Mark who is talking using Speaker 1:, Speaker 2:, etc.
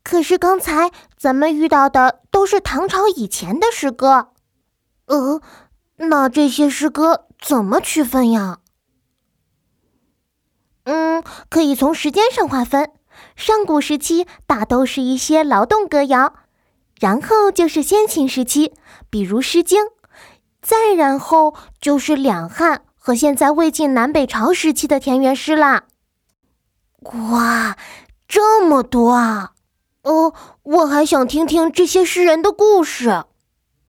Speaker 1: 可是刚才咱们遇到的都是唐朝以前的诗歌。那这些诗歌怎么区分呀？可以从时间上划分。上古时期大都是一些劳动歌谣，然后就是先秦时期，比如《诗经》，再然后就是两汉和现在魏晋南北朝时期的田园诗啦。哇，这么多啊！我还想听听这些诗人的故事。